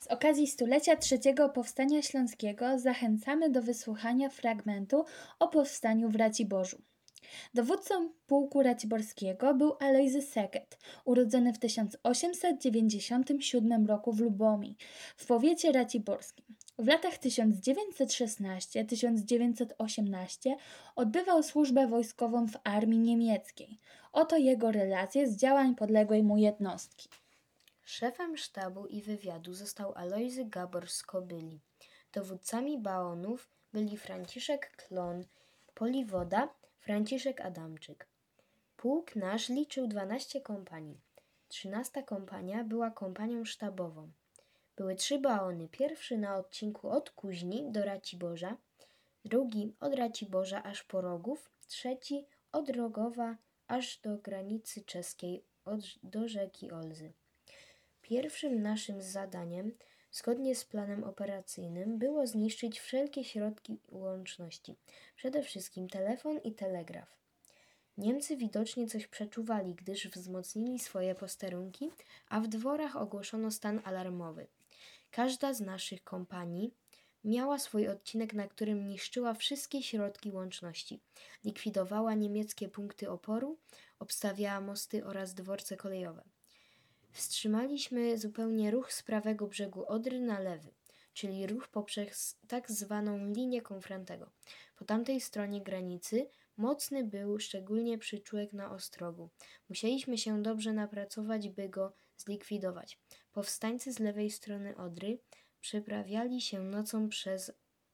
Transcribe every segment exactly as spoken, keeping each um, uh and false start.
okazji stulecia trzeciego Powstania Śląskiego zachęcamy do wysłuchania fragmentu o powstaniu w Raciborzu. Dowódcą pułku raciborskiego był Alojzy Seget, urodzony w tysiąc osiemset dziewięćdziesiątym siódmym roku w Lubomi, w powiecie raciborskim. W latach tysiąc dziewięćset szesnastym do tysiąc dziewięćset osiemnastego odbywał służbę wojskową w armii niemieckiej. Oto jego relacje z działań podległej mu jednostki. Szefem sztabu i wywiadu został Alojzy Gabor z Kobyli. Dowódcami baonów byli Franciszek Klon, poliwoda Franciszek Adamczyk. Pułk nasz liczył dwanaście kompanii. Trzynasta kompania była kompanią sztabową. Były trzy baony. Pierwszy na odcinku od Kuźni do Raciborza, drugi od Raciborza aż po Rogów, trzeci od Rogowa aż do granicy czeskiej, od, do rzeki Olzy. Pierwszym naszym zadaniem, zgodnie z planem operacyjnym, było zniszczyć wszelkie środki łączności, przede wszystkim telefon i telegraf. Niemcy widocznie coś przeczuwali, gdyż wzmocnili swoje posterunki, a w dworach ogłoszono stan alarmowy. Każda z naszych kompanii miała swój odcinek, na którym niszczyła wszystkie środki łączności, likwidowała niemieckie punkty oporu, obstawiała mosty oraz dworce kolejowe. Wstrzymaliśmy zupełnie ruch z prawego brzegu Odry na lewy, czyli ruch poprzez tak zwaną linię Konfrantego. Po tamtej stronie granicy mocny był szczególnie przyczółek na Ostrogu. Musieliśmy się dobrze napracować, by go zlikwidować. Powstańcy z lewej strony Odry przeprawiali się nocą przez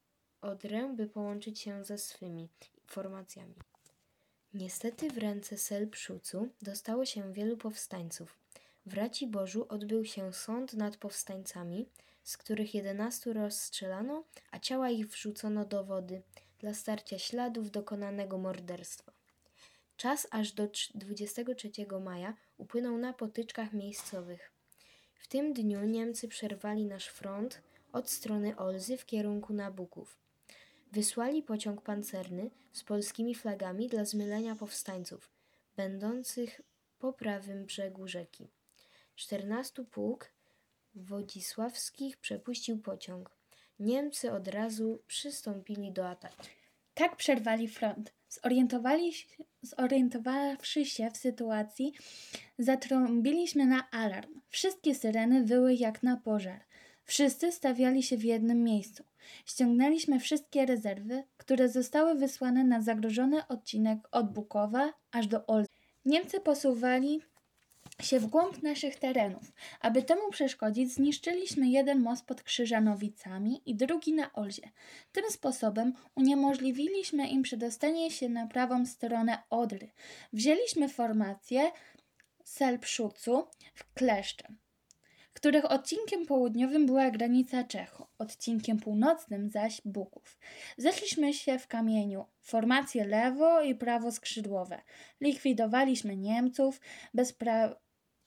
Odrę, by połączyć się ze swymi formacjami. Niestety w ręce Selbschucu dostało się wielu powstańców. W Raciborzu odbył się sąd nad powstańcami, z których jedenastu rozstrzelano, a ciała ich wrzucono do wody dla starcia śladów dokonanego morderstwa. Czas aż do dwudziestego trzeciego maja upłynął na potyczkach miejscowych. W tym dniu Niemcy przerwali nasz front od strony Olzy w kierunku Nabuków. Wysłali pociąg pancerny z polskimi flagami dla zmylenia powstańców, będących po prawym brzegu rzeki. Czternasty Pułk Wodzisławskich przepuścił pociąg. Niemcy od razu przystąpili do ataku. Tak przerwali front. Zorientowali, zorientowawszy się w sytuacji, zatrąbiliśmy na alarm. Wszystkie syreny wyły jak na pożar. Wszyscy stawiali się w jednym miejscu. Ściągnęliśmy wszystkie rezerwy, które zostały wysłane na zagrożony odcinek od Bukowa aż do Olzy. Niemcy posuwali się w głąb naszych terenów. Aby temu przeszkodzić, zniszczyliśmy jeden most pod Krzyżanowicami i drugi na Olzie. Tym sposobem uniemożliwiliśmy im przedostanie się na prawą stronę Odry. Wzięliśmy formację Selbschucu w Kleszcze, których odcinkiem południowym była granica Czechów, odcinkiem północnym zaś Buków. Zeszliśmy się w kamieniu, formacje lewo i prawo skrzydłowe. Likwidowaliśmy Niemców bez, pra...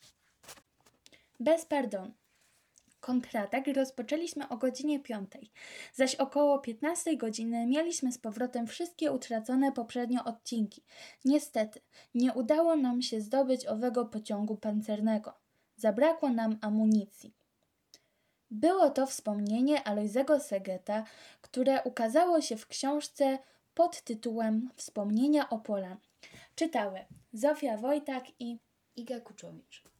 bez pardonu. Kontratak rozpoczęliśmy o godzinie piątej, zaś około piętnastej godziny mieliśmy z powrotem wszystkie utracone poprzednio odcinki. Niestety, nie udało nam się zdobyć owego pociągu pancernego. Zabrakło nam amunicji. Było to wspomnienie Alojzego Segeta, które ukazało się w książce pod tytułem Wspomnienia Opola. Czytały Zofia Wojtak i Iga Kuczowicz.